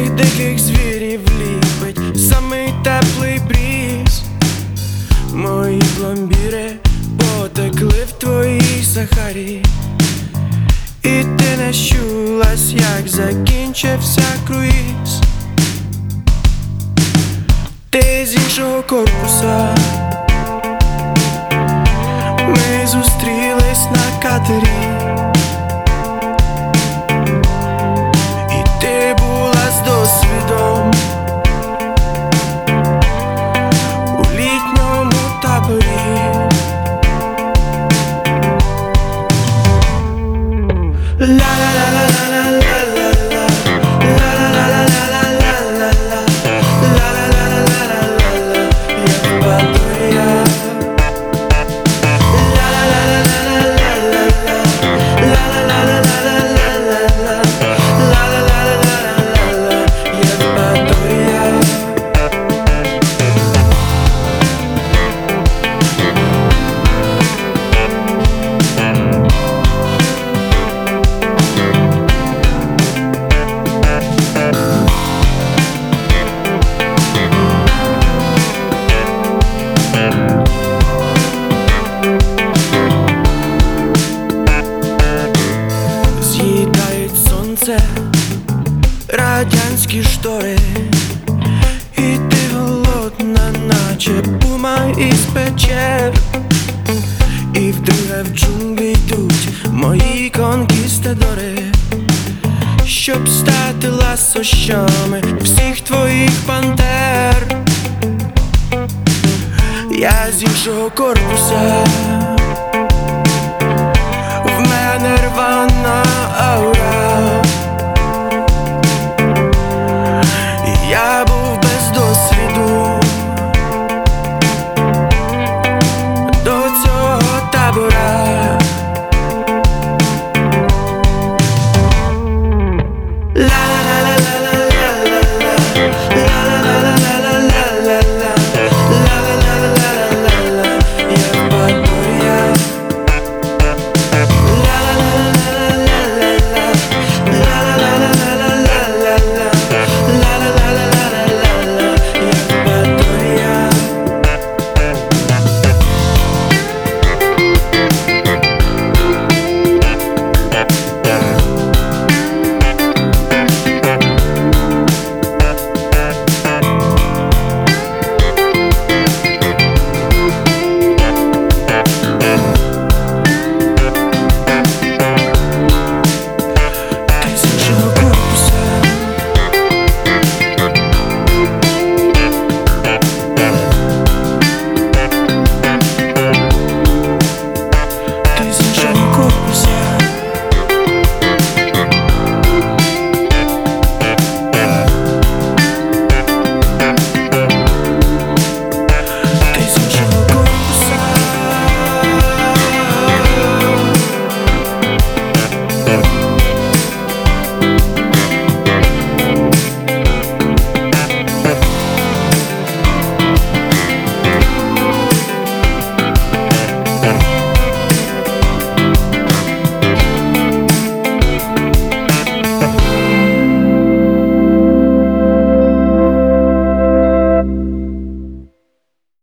всіх диких звірів ліпить самий теплий бріз. Мої пломбіри потекли в твоїй Сахарі, і ти не чулась, як закінчився круїз. Ти з іншого корпуса, ми зустрілись на катері, і ти була з досвідом у літньому таборі. З'їдають сонце радянські штори, і ти голодна, наче пума із печер. І вдруге в джунглі йдуть мої конкістадори, щоб стати ласощами всіх твоїх пантер. Я з іншого корпуса, в мене рвана